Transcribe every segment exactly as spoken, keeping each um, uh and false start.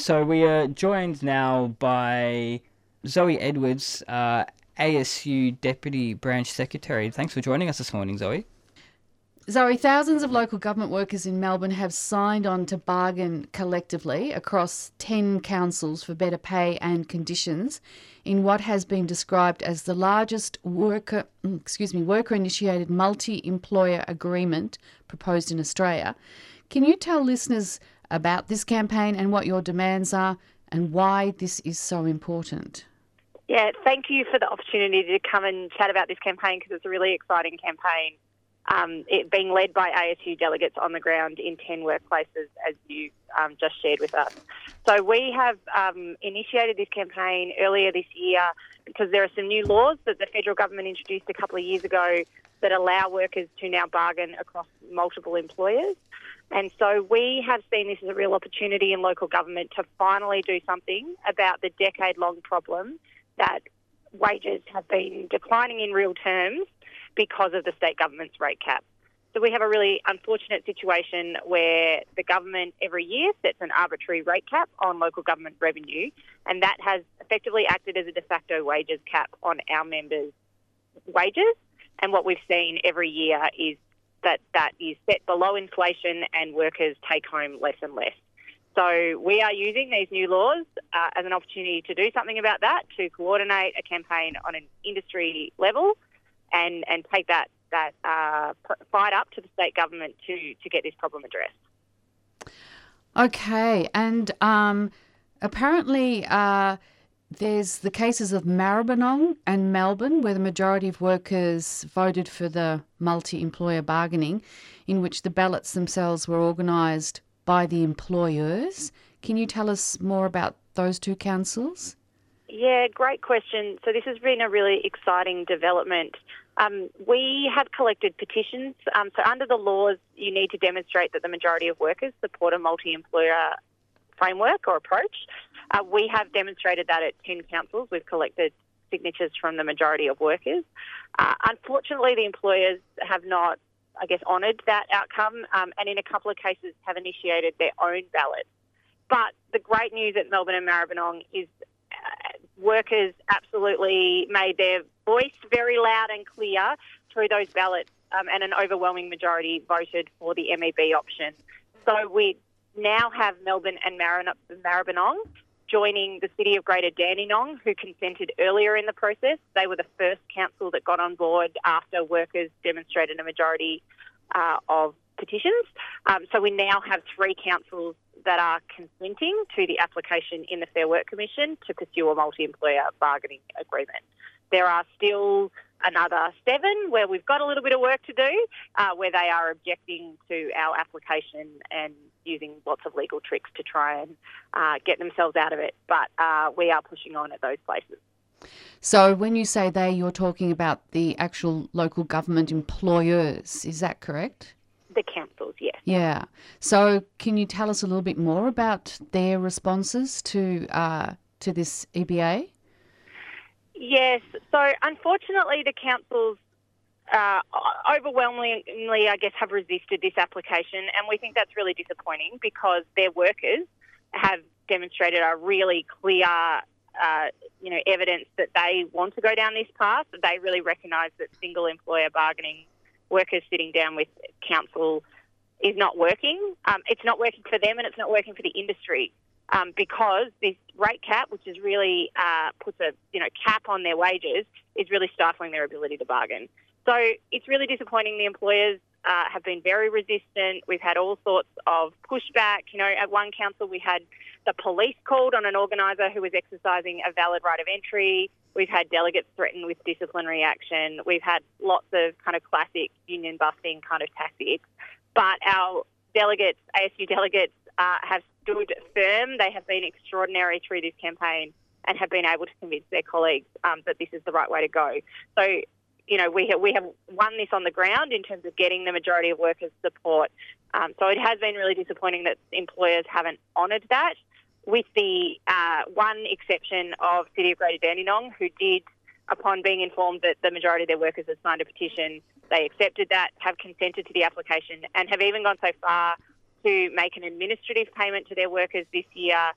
So we are joined now by Zoe Edwards, uh, A S U Deputy Branch Secretary. Thanks for joining us this morning, Zoe. Zoe, thousands of local government workers in Melbourne have signed on to bargain collectively across ten councils for better pay and conditions in what has been described as the largest worker, excuse me, worker-initiated multi-employer agreement proposed in Australia. Can you tell listeners about this campaign and what your demands are and why this is so important? Yeah, thank you for the opportunity to come and chat about this campaign because it's a really exciting campaign. Um, it being led by A S U delegates on the ground in ten workplaces, as you um, just shared with us. So we have um, initiated this campaign earlier this year because there are some new laws that the federal government introduced a couple of years ago that allow workers to now bargain across multiple employers. And so we have seen this as a real opportunity in local government to finally do something about the decade-long problem that wages have been declining in real terms because of the state government's rate cap. So we have a really unfortunate situation where the government every year sets an arbitrary rate cap on local government revenue, and that has effectively acted as a de facto wages cap on our members' wages. And what we've seen every year is that that is set below inflation and workers take home less and less. So we are using these new laws uh, as an opportunity to do something about that, to coordinate a campaign on an industry level and, and take that, that uh, fight up to the state government to, to get this problem addressed. Okay, and um, apparently uh, there's the cases of Maribyrnong and Melbourne where the majority of workers voted for the multi-employer bargaining, in which the ballots themselves were organised by the employers. Can you tell us more about those two councils? Yeah, great question. So this has been a really exciting development. Um, we have collected petitions. Um, so under the laws, you need to demonstrate that the majority of workers support a multi-employer framework or approach. Uh, we have demonstrated that at ten councils. We've collected signatures from the majority of workers. Uh, unfortunately, the employers have not, I guess, honoured that outcome um, and in a couple of cases have initiated their own ballots. But the great news at Melbourne and Maribyrnong is uh, workers absolutely made their voice very loud and clear through those ballots um, and an overwhelming majority voted for the M E B option. So we now have Melbourne and Maribyrnong joining the City of Greater Dandenong, who consented earlier in the process. They were the first council that got on board after workers demonstrated a majority uh, of petitions. Um, so we now have three councils that are consenting to the application in the Fair Work Commission to pursue a multi-employer bargaining agreement. There are still another seven where we've got a little bit of work to do, uh, where they are objecting to our application and using lots of legal tricks to try and uh, get themselves out of it. But uh, we are pushing on at those places. So when you say they, you're talking about the actual local government employers, is that correct? The councils, yes. Yeah. So can you tell us a little bit more about their responses to uh, to this E B A? Yes. So unfortunately, the councils uh, overwhelmingly, I guess, have resisted this application, and we think that's really disappointing because their workers have demonstrated a really clear, uh, you know, evidence that they want to go down this path. They really recognise that single employer bargaining, workers sitting down with council, is not working. Um, it's not working for them, and it's not working for the industry. Um, because this rate cap, which is really uh, puts a you know cap on their wages, is really stifling their ability to bargain. So it's really disappointing. The employers uh, have been very resistant. We've had all sorts of pushback. You know, at one council we had the police called on an organiser who was exercising a valid right of entry. We've had delegates threatened with disciplinary action. We've had lots of kind of classic union busting kind of tactics. But our delegates, A S U delegates, uh, have stood firm. They have been extraordinary through this campaign and have been able to convince their colleagues um, that this is the right way to go. So, you know, we have, we have won this on the ground in terms of getting the majority of workers' support. Um, so it has been really disappointing that employers haven't honoured that, with the uh, one exception of City of Greater Dandenong, who did, upon being informed that the majority of their workers had signed a petition, they accepted that, have consented to the application, and have even gone so far to make an administrative payment to their workers this year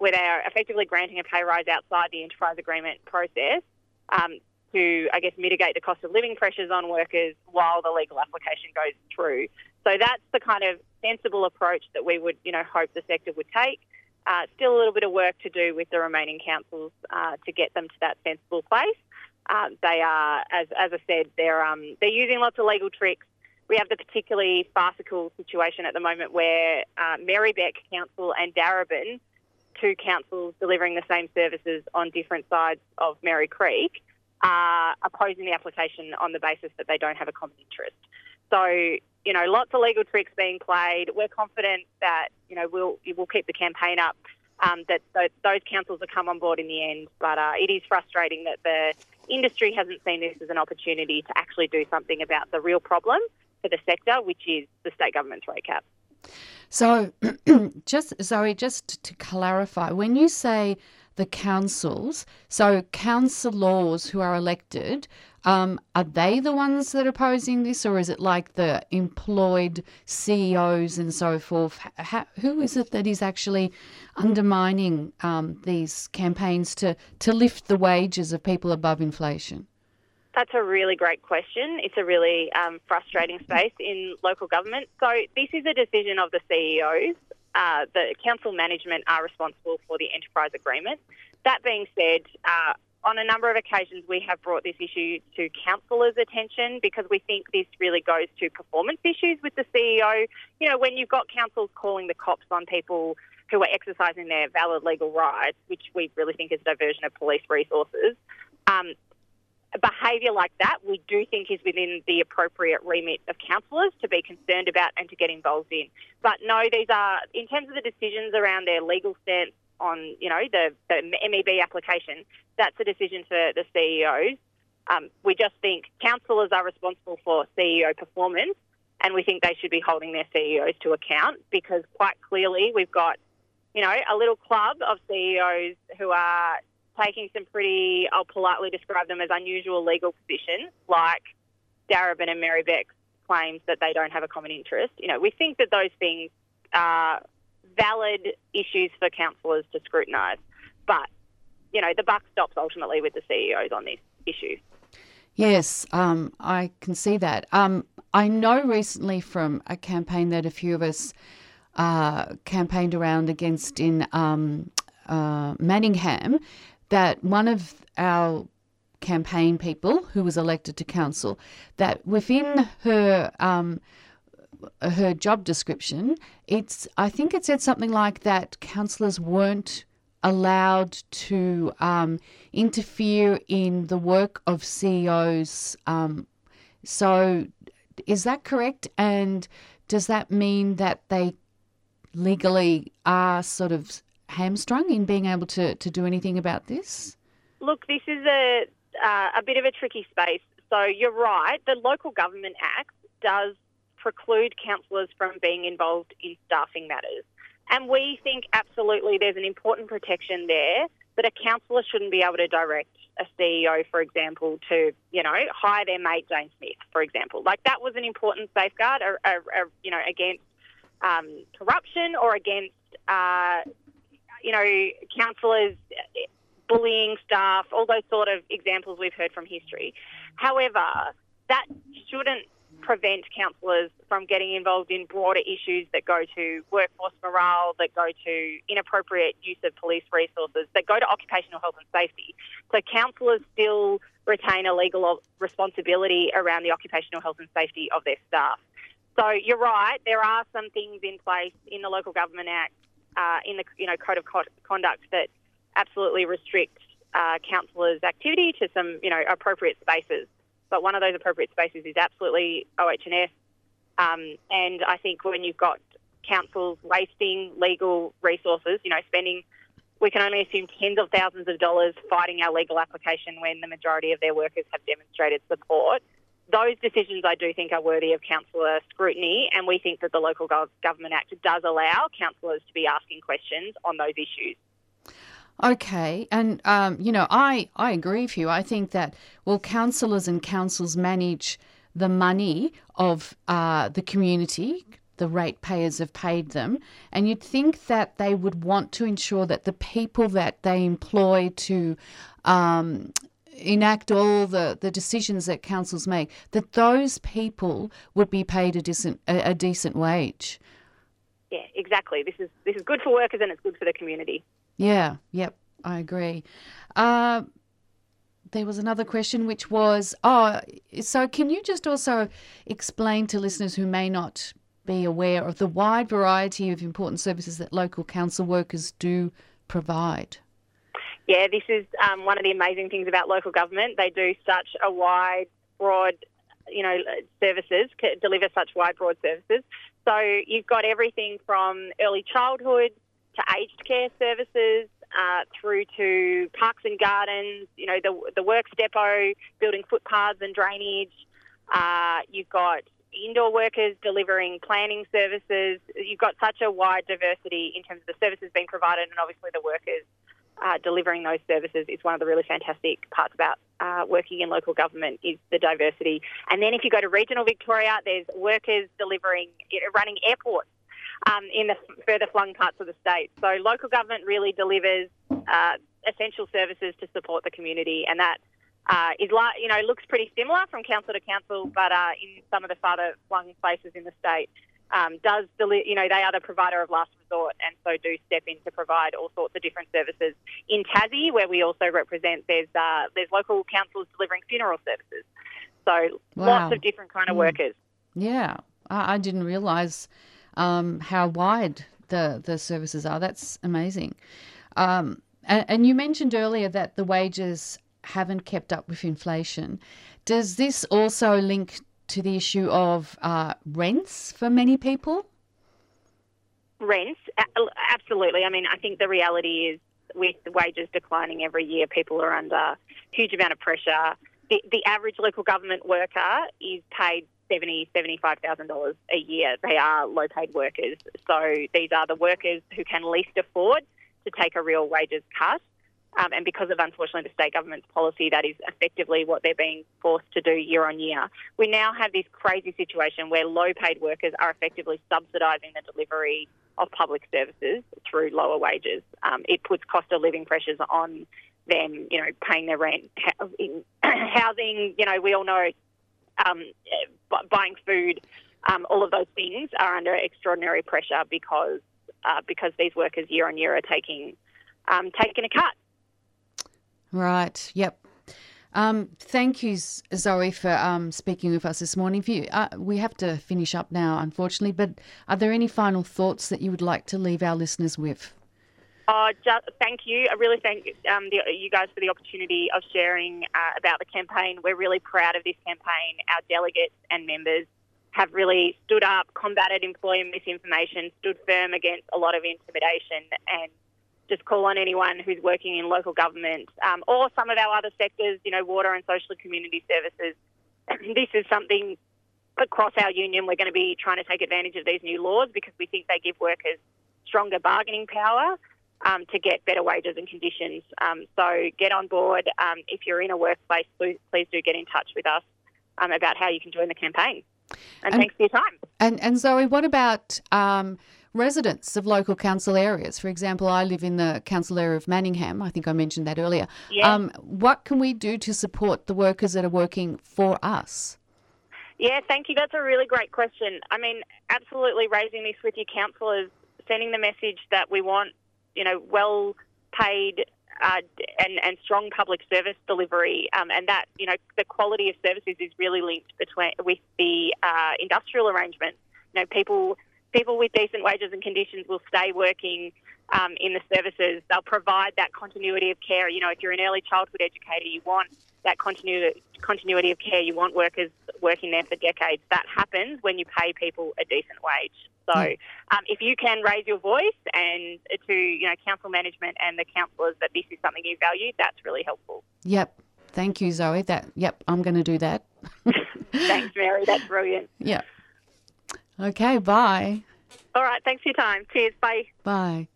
where they are effectively granting a pay rise outside the enterprise agreement process um, to, I guess, mitigate the cost of living pressures on workers while the legal application goes through. So that's the kind of sensible approach that we would, you know, hope the sector would take. Uh, still a little bit of work to do with the remaining councils uh, to get them to that sensible place. Uh, they are, as as I said, they're um, they're using lots of legal tricks. We have the particularly farcical situation at the moment where uh, Marybeck Council and Darebin, two councils delivering the same services on different sides of Merri Creek, are opposing the application on the basis that they don't have a common interest. So, you know, lots of legal tricks being played. We're confident that, you know, we'll we'll keep the campaign up, um, that those, those councils will come on board in the end. But uh, it is frustrating that the industry hasn't seen this as an opportunity to actually do something about the real problem for the sector, which is the state government's rate cap. So, just Zoe, just to clarify, when you say the councils, so councillors who are elected, um, are they the ones that are opposing this, or is it like the employed C E Os and so forth? How, who is it that is actually undermining um, these campaigns to, to lift the wages of people above inflation? That's a really great question. It's a really um, frustrating space in local government. So this is a decision of the C E Os. Uh, the council management are responsible for the enterprise agreement. That being said, uh, on a number of occasions we have brought this issue to councillors' attention because we think this really goes to performance issues with the C E O. You know, when you've got councils calling the cops on people who are exercising their valid legal rights, which we really think is a diversion of police resources, um, behaviour like that we do think is within the appropriate remit of councillors to be concerned about and to get involved in. But no, these are, in terms of the decisions around their legal stance on, you know, the, the M E B application, that's a decision for the C E Os. Um, we just think councillors are responsible for C E O performance, and we think they should be holding their C E Os to account because quite clearly we've got, you know, a little club of C E Os who are taking some pretty, I'll politely describe them as unusual legal positions, like Darebin and Marybeck's claims that they don't have a common interest. You know, we think that those things are valid issues for councillors to scrutinise. But, you know, the buck stops ultimately with the C E Os on this issue. Yes, um, I can see that. Um, I know recently from a campaign that a few of us uh, campaigned around against in um, uh, Manningham, that one of our campaign people who was elected to council, that within her um, her job description, it's I think it said something like that councillors weren't allowed to um, interfere in the work of C E Os. Um, so is that correct? And does that mean that they legally are sort of hamstrung in being able to, to do anything about this? Look, this is a uh, a bit of a tricky space. So you're right, the Local Government Act does preclude councillors from being involved in staffing matters. And we think absolutely there's an important protection there that a councillor shouldn't be able to direct a C E O, for example, to, you know, hire their mate Jane Smith, for example. Like that was an important safeguard, uh, uh, uh, you know, against um, corruption or against uh, you know, councillors bullying staff, all those sort of examples we've heard from history. However, that shouldn't prevent councillors from getting involved in broader issues that go to workforce morale, that go to inappropriate use of police resources, that go to occupational health and safety. So councillors still retain a legal responsibility around the occupational health and safety of their staff. So you're right, there are some things in place in the Local Government Act, Uh, in the you know code of conduct that absolutely restrict uh, councillors' activity to some you know appropriate spaces. But one of those appropriate spaces is absolutely O H and S. Um, and I think when you've got councils wasting legal resources, you know, spending, we can only assume tens of thousands of dollars fighting our legal application when the majority of their workers have demonstrated support. Those decisions, I do think, are worthy of councillor scrutiny, and we think that the Local Government Act does allow councillors to be asking questions on those issues. Okay, and, um, you know, I, I agree with you. I think that, well, councillors and councils manage the money of uh, the community, the ratepayers have paid them. And you'd think that they would want to ensure that the people that they employ to um, enact all the, the decisions that councils make, that those people would be paid a decent a, a decent wage. Yeah, exactly. This is this is good for workers and it's good for the community. Yeah, yep, I agree. Uh, there was another question which was, oh, so can you just also explain to listeners who may not be aware of the wide variety of important services that local council workers do provide? Yeah, this is um, one of the amazing things about local government. They do such a wide, broad, you know, services, deliver such wide, broad services. So you've got everything from early childhood to aged care services, uh, through to parks and gardens, you know, the the works depot, building footpaths and drainage. Uh, you've got indoor workers delivering planning services. You've got such a wide diversity in terms of the services being provided, and obviously the workers uh, delivering those services is one of the really fantastic parts about uh, working in local government is the diversity. And then if you go to regional Victoria, there's workers delivering, running airports um, in the further flung parts of the state. So local government really delivers uh, essential services to support the community, and that Uh, is like, you know, looks pretty similar from council to council, but uh, in some of the farther flung places in the state, um, does deli- you know, they are the provider of last resort, and so do step in to provide all sorts of different services. In Tassie, where we also represent, there's uh, there's local councils delivering funeral services. So Wow. lots of different kind of Mm. workers. Yeah, I, I didn't realise um, how wide the, the services are. That's amazing. Um, and, and you mentioned earlier that the wages haven't kept up with inflation. Does this also link to the issue of uh, rents for many people? Rents, a- absolutely. I mean, I think the reality is with the wages declining every year, people are under a huge amount of pressure. The, the average local government worker is paid seventy thousand dollars, seventy-five thousand dollars a year. They are low-paid workers. So these are the workers who can least afford to take a real wages cut. Um, and because of, unfortunately, the state government's policy, that is effectively what they're being forced to do year on year. We now have this crazy situation where low-paid workers are effectively subsidising the delivery of public services through lower wages. Um, it puts cost of living pressures on them, you know, paying their rent, housing, you know, we all know um, buying food, um, all of those things are under extraordinary pressure because uh, because these workers year on year are taking um, taking a cut. Right, yep. Um, thank you, Zoe, for um, speaking with us this morning. If you, uh, we have to finish up now, unfortunately, but are there any final thoughts that you would like to leave our listeners with? Uh, just, thank you. I really thank um, the, you guys for the opportunity of sharing uh, about the campaign. We're really proud of this campaign. Our delegates and members have really stood up, combated employer misinformation, stood firm against a lot of intimidation, and just call on anyone who's working in local government um, or some of our other sectors, you know, water and social and community services. This is something across our union. We're going to be trying to take advantage of these new laws because we think they give workers stronger bargaining power um, to get better wages and conditions. Um, so get on board. Um, if you're in a workplace, please, please do get in touch with us um, about how you can join the campaign. And, and thanks for your time. And, and Zoe, what about Um residents of local council areas? For example, I live in the council area of Manningham. I think I mentioned that earlier. Yeah. Um, what can we do to support the workers that are working for us? Yeah, thank you. That's a really great question. I mean, absolutely raising this with your councillors, sending the message that we want, you know, well-paid uh, and, and strong public service delivery, um, and that, you know, the quality of services is really linked between with the uh, industrial arrangement. You know, people... People with decent wages and conditions will stay working um, in the services. They'll provide that continuity of care. You know, if you're an early childhood educator, you want that continuity continuity of care. You want workers working there for decades. That happens when you pay people a decent wage. So um, if you can raise your voice and to, you know, council management and the councillors that this is something you value, that's really helpful. Yep. Thank you, Zoe. That Yep, I'm going to do that. Thanks, Mary. That's brilliant. Yeah. Okay, bye. All right, thanks for your time. Cheers, bye. Bye.